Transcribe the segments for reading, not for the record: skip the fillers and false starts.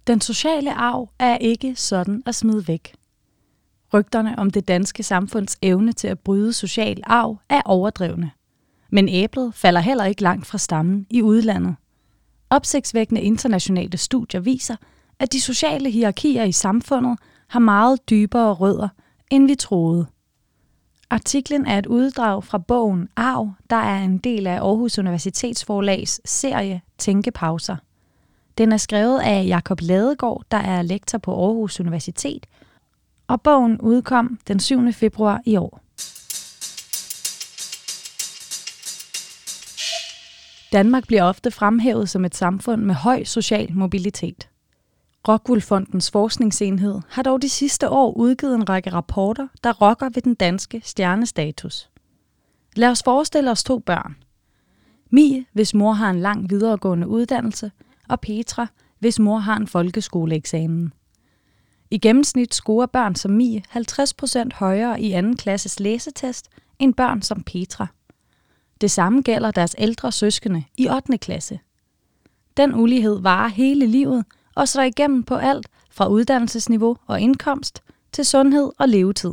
Den sociale arv er ikke sådan at smide væk. Rygterne om det danske samfunds evne til at bryde social arv er overdrevne. Men æblet falder heller ikke langt fra stammen i udlandet. Opsigtsvækkende internationale studier viser, at de sociale hierarkier i samfundet har meget dybere rødder, end vi troede. Artiklen er et uddrag fra bogen Arv, der er en del af Aarhus Universitetsforlags serie Tænkepauser. Den er skrevet af Jakob Ladegaard, der er lektor på Aarhus Universitet, og bogen udkom den 7. februar i år. Danmark bliver ofte fremhævet som et samfund med høj social mobilitet. ROCKWOOL Fondens forskningsenhed har dog de sidste år udgivet en række rapporter, der rokker ved den danske stjernestatus. Lad os forestille os 2 børn. Mie, hvis mor har en lang videregående uddannelse, og Petra, hvis mor har en folkeskoleeksamen. I gennemsnit scorer børn som Mie 50% højere i 2. klasses læsetest end børn som Petra. Det samme gælder deres ældre søskende i 8. klasse. Den ulighed varer hele livet og slår igennem på alt fra uddannelsesniveau og indkomst til sundhed og levetid.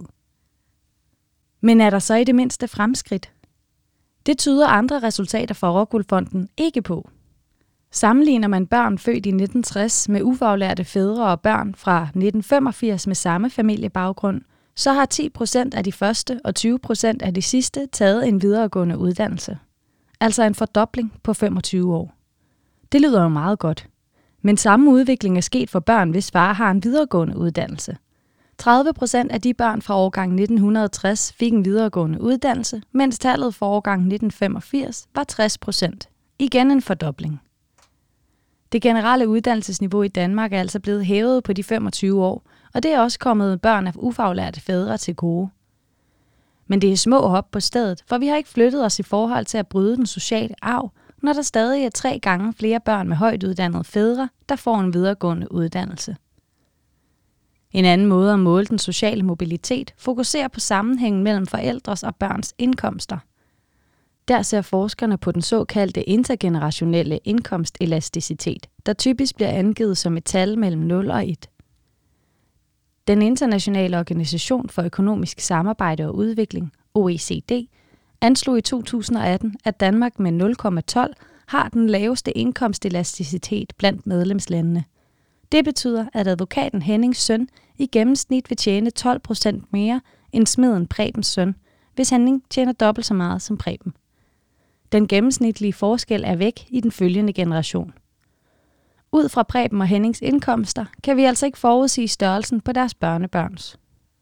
Men er der så i det mindste fremskridt? Det tyder andre resultater fra ROCKWOOL Fonden ikke på. Sammenligner man børn født i 1960 med ufaglærte fædre og børn fra 1985 med samme familiebaggrund, så har 10% af de første og 20% af de sidste taget en videregående uddannelse. Altså en fordobling på 25 år. Det lyder jo meget godt. Men samme udvikling er sket for børn, hvis far har en videregående uddannelse. 30% af de børn fra årgang 1960 fik en videregående uddannelse, mens tallet for årgang 1985 var 60%. Igen en fordobling. Det generelle uddannelsesniveau i Danmark er altså blevet hævet på de 25 år, og det er også kommet børn af ufaglærte fædre til gode. Men det er små hop på stedet, for vi har ikke flyttet os i forhold til at bryde den sociale arv, når der stadig er 3 gange flere børn med højt uddannede fædre, der får en videregående uddannelse. En anden måde at måle den sociale mobilitet fokuserer på sammenhængen mellem forældres og børns indkomster. Der ser forskerne på den såkaldte intergenerationelle indkomstelasticitet, der typisk bliver angivet som et tal mellem 0 og 1. Den internationale organisation for økonomisk samarbejde og udvikling, OECD, anslog i 2018, at Danmark med 0,12 har den laveste indkomstelasticitet blandt medlemslandene. Det betyder, at advokaten Hennings søn i gennemsnit vil tjene 12% mere end smeden Prebens søn, hvis Henning tjener dobbelt så meget som Preben. Den gennemsnitlige forskel er væk i den følgende generation. Ud fra Preben og Hennings indkomster kan vi altså ikke forudsige størrelsen på deres børnebørns.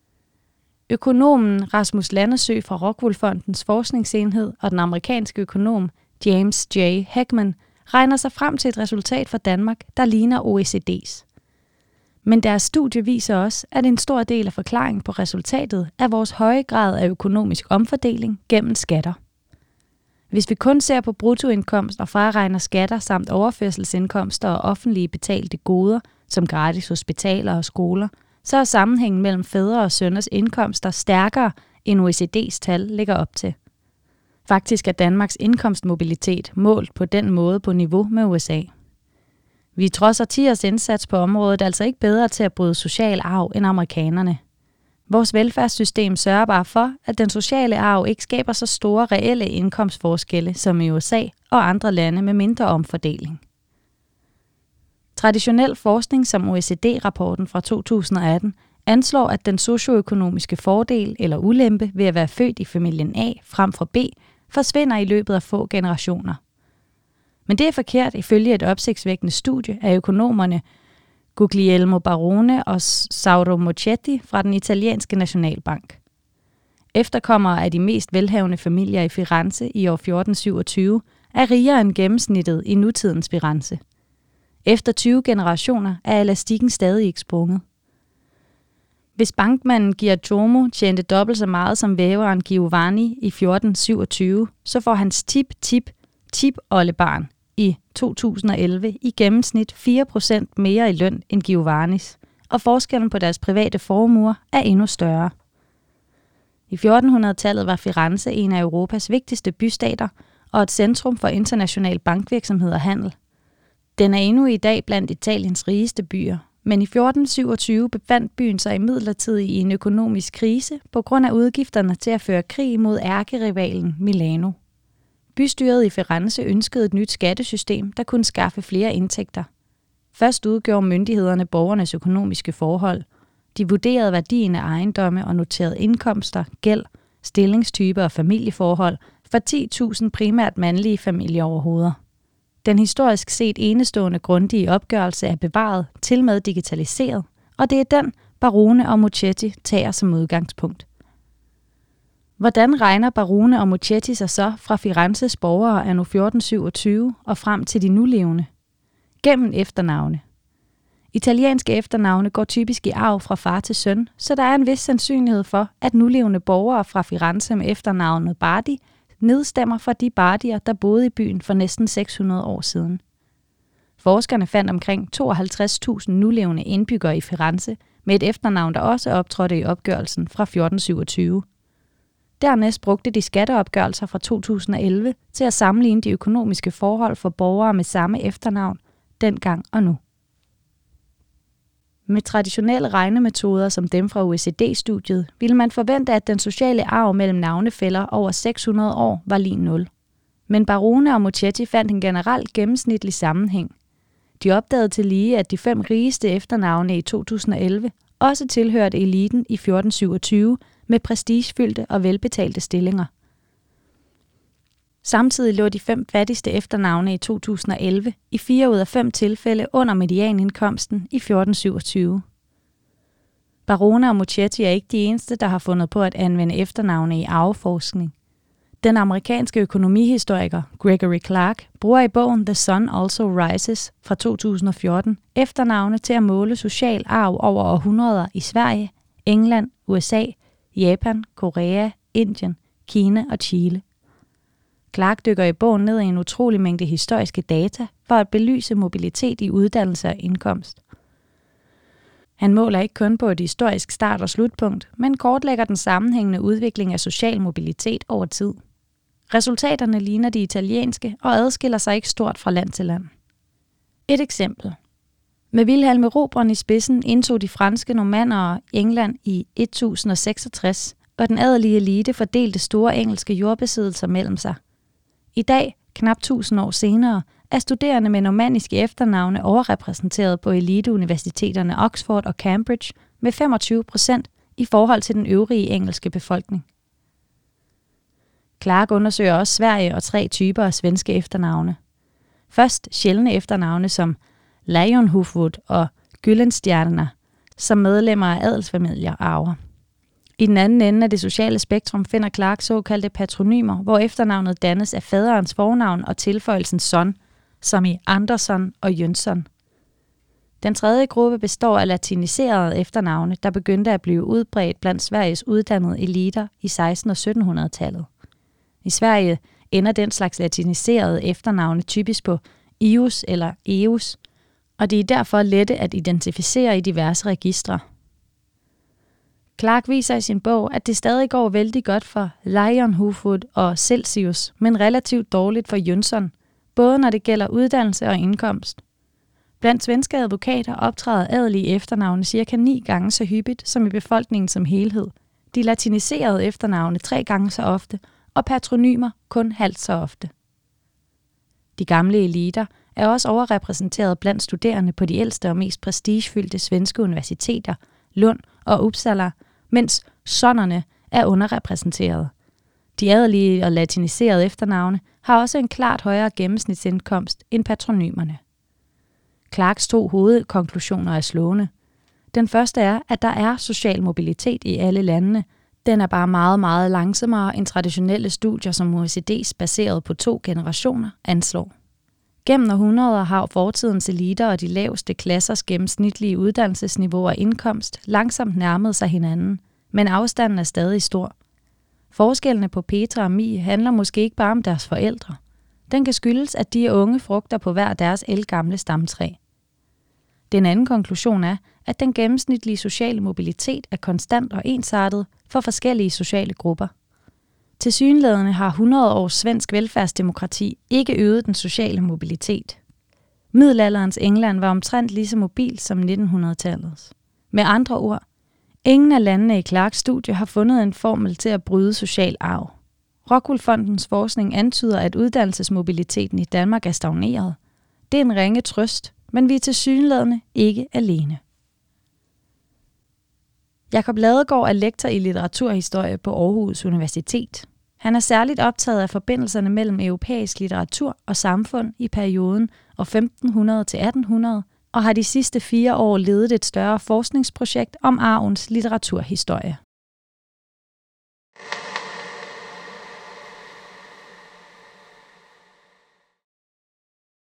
Økonomen Rasmus Landersø fra ROCKWOOL Fondens forskningsenhed og den amerikanske økonom James J. Heckman regner sig frem til et resultat for Danmark, der ligner OECD's. Men deres studie viser også, at en stor del af forklaringen på resultatet er vores høje grad af økonomisk omfordeling gennem skatter. Hvis vi kun ser på bruttoindkomst og fraregner skatter samt overførselsindkomster og offentlige betalte goder, som gratis hospitaler og skoler, så er sammenhængen mellem fædre og sønners indkomster stærkere, end OECD's tal lægger op til. Faktisk er Danmarks indkomstmobilitet målt på den måde på niveau med USA. Vi er trods årtiers indsats på området altså ikke bedre til at bryde social arv end amerikanerne. Vores velfærdssystem sørger bare for, at den sociale arv ikke skaber så store reelle indkomstforskelle som i USA og andre lande med mindre omfordeling. Traditionel forskning som OECD-rapporten fra 2018 anslår, at den socioøkonomiske fordel eller ulempe ved at være født i familien A frem for B forsvinder i løbet af få generationer. Men det er forkert ifølge et opsigtsvækkende studie af økonomerne Guglielmo Barone og Sauro Mochetti fra den italienske nationalbank. Efterkommere af de mest velhavende familier i Firenze i år 1427 er rigere end gennemsnittet i nutidens Firenze. Efter 20 generationer er elastikken stadig ikke sprunget. Hvis bankmanden Giacomo tjente dobbelt så meget som væveren Giovanni i 1427, så får hans tip-oldebarn i 2011 i gennemsnit 4% mere i løn end Giovannis, og forskellen på deres private formuer er endnu større. I 1400-tallet var Firenze en af Europas vigtigste bystater og et centrum for international bankvirksomhed og handel. Den er endnu i dag blandt Italiens rigeste byer, men i 1427 befandt byen sig imidlertid i en økonomisk krise på grund af udgifterne til at føre krig mod ærkerivalen Milano. Bystyret i Firenze ønskede et nyt skattesystem, der kunne skaffe flere indtægter. Først udgjorde myndighederne borgernes økonomiske forhold. De vurderede værdien af ejendomme og noterede indkomster, gæld, stillingstyper og familieforhold for 10.000 primært mandlige familieoverhoveder. Den historisk set enestående grundige opgørelse er bevaret, tilmed digitaliseret, og det er den, Barone og Mochetti tager som udgangspunkt. Hvordan regner Barone og Mochetti sig så fra Firenzes borgere anno 1427 og frem til de nulevende? Gennem efternavne. Italienske efternavne går typisk i arv fra far til søn, så der er en vis sandsynlighed for, at nulevende borgere fra Firenze med efternavnet Bardi nedstammer fra de bardier, der boede i byen for næsten 600 år siden. Forskerne fandt omkring 52.000 nulevende indbyggere i Firenze med et efternavn, der også optrådte i opgørelsen fra 1427. Dernæst brugte de skatteopgørelser fra 2011 til at sammenligne de økonomiske forhold for borgere med samme efternavn dengang og nu. Med traditionelle regnemetoder som dem fra OECD-studiet ville man forvente, at den sociale arv mellem navnefæller over 600 år var lig 0. Men Barone og Mochetti fandt en generelt gennemsnitlig sammenhæng. De opdagede tillige, at de 5 rigeste efternavne i 2011 også tilhørte eliten i 1427 med prestigefyldte og velbetalte stillinger. Samtidig lå de 5 fattigste efternavne i 2011 i 4 ud af 5 tilfælde under medianindkomsten i 1427. Barone og Mochetti er ikke de eneste, der har fundet på at anvende efternavne i arveforskning. Den amerikanske økonomihistoriker Gregory Clark bruger i bogen The Sun Also Rises fra 2014 efternavne til at måle social arv over århundreder i Sverige, England, USA, Japan, Korea, Indien, Kina og Chile. Clark dykker i bogen ned i en utrolig mængde historiske data for at belyse mobilitet i uddannelse og indkomst. Han måler ikke kun på et historisk start- og slutpunkt, men kortlægger den sammenhængende udvikling af social mobilitet over tid. Resultaterne ligner de italienske og adskiller sig ikke stort fra land til land. Et eksempel. Med Wilhelm Erobreren i spidsen indtog de franske normannere England i 1066, og den adelige elite fordelte store engelske jordbesiddelser mellem sig. I dag, knap 1000 år senere, er studerende med normanniske efternavne overrepræsenteret på eliteuniversiteterne Oxford og Cambridge med 25% i forhold til den øvrige engelske befolkning. Clark undersøger også Sverige og 3 typer af svenske efternavne. Først sjældne efternavne som Leijonhufvud og Gyllenstierna, som medlemmer af adelsfamilier arver. I den anden ende af det sociale spektrum finder Clark såkaldte patronymer, hvor efternavnet dannes af faderens fornavn og tilføjelsen son, som i Andersson og Jönsson. Den tredje gruppe består af latiniserede efternavne, der begyndte at blive udbredt blandt Sveriges uddannede eliter i 1600- og 1700-tallet. I Sverige ender den slags latiniserede efternavne typisk på ius eller eus, og de er derfor lette at identificere i diverse registre. Clark viser i sin bog, at det stadig går vældig godt for Leijonhufvud og Celsius, men relativt dårligt for Jönsson, både når det gælder uddannelse og indkomst. Blandt svenske advokater optræder adelige efternavne cirka 9 gange så hyppigt som i befolkningen som helhed. De latiniserede efternavne 3 gange så ofte, og patronymer kun halvt så ofte. De gamle eliter er også overrepræsenteret blandt studerende på de ældste og mest prestigefyldte svenske universiteter, Lund og Uppsala, mens sonnerne er underrepræsenteret. De adelige og latiniserede efternavne har også en klart højere gennemsnitsindkomst end patronymerne. Clarks 2 hovedkonklusioner er slående. Den første er, at der er social mobilitet i alle landene. Den er bare meget, meget langsommere end traditionelle studier, som OECD's baseret på 2 generationer anslår. Gennem århundreder har fortidens eliter og de laveste klassers gennemsnitlige uddannelsesniveau og indkomst langsomt nærmet sig hinanden, men afstanden er stadig stor. Forskellene på Petra og Mie handler måske ikke bare om deres forældre. Den kan skyldes, at de er unge frugter på hver deres ældgamle stamtræ. Den anden konklusion er, at den gennemsnitlige sociale mobilitet er konstant og ensartet for forskellige sociale grupper. Tilsyneladende har 100 års svensk velfærdsdemokrati ikke øget den sociale mobilitet. Middelalderens England var omtrent lige så mobil som 1900-tallets. Med andre ord, ingen af landene i Clarks studie har fundet en formel til at bryde social arv. Rockwool Fondens forskning antyder, at uddannelsesmobiliteten i Danmark er stagneret. Det er en ringe trøst, men vi er tilsyneladende ikke alene. Jakob Ladegaard er lektor i litteraturhistorie på Aarhus Universitet. Han er særligt optaget af forbindelserne mellem europæisk litteratur og samfund i perioden år 1500 til 1800 og har de sidste 4 år ledet et større forskningsprojekt om arvens litteraturhistorie.